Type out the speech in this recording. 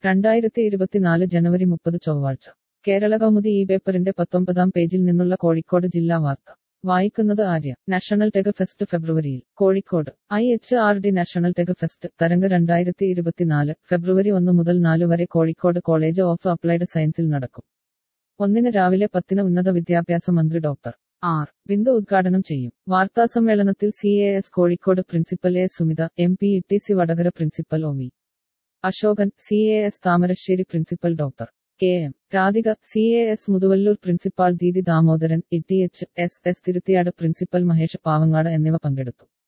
2024 ജനുവരി 30 ചൊവ്വാഴ്ച കേരളകൗമുദി ഈ പേപ്പറിന്റെ 19-ാം പേജിൽ നിന്നുള്ള കോഴിക്കോട് ജില്ലാ വാർത്ത വായിക്കുന്നത് ആര്യ. നാഷണൽ ടെക് ഫെസ്റ്റ് ഫെബ്രുവരിയിൽ Kozhikode. IHRD national tech fest Tarang 2024 ഫെബ്രുവരി 1 മുതൽ 4 വരെ കോഴിക്കോട് കോളേജ് ഓഫ് അപ്ലൈഡ് സയൻസിൽ നടക്കും. 1 രാവിലെ 10 ഉന്നത വിദ്യാഭ്യാസ മന്ത്രി ഡോക്ടർ ആർ. ബിന്ദു ഉദ്ഘാടനം ചെയ്യും. വാർത്താസമ്മേളനത്തിൽ CAS Kozhikode principal A. Sumitha, MPETC Vadakara principal O. V. Ashokan, CAS Thamarassery principal doctor KM. Radhika, CAS Muthuvallur principal Didi Damodaran, ETHS Thiruthiyad principal Mahesh Pavangad എന്നിവ പങ്കെടുത്തു.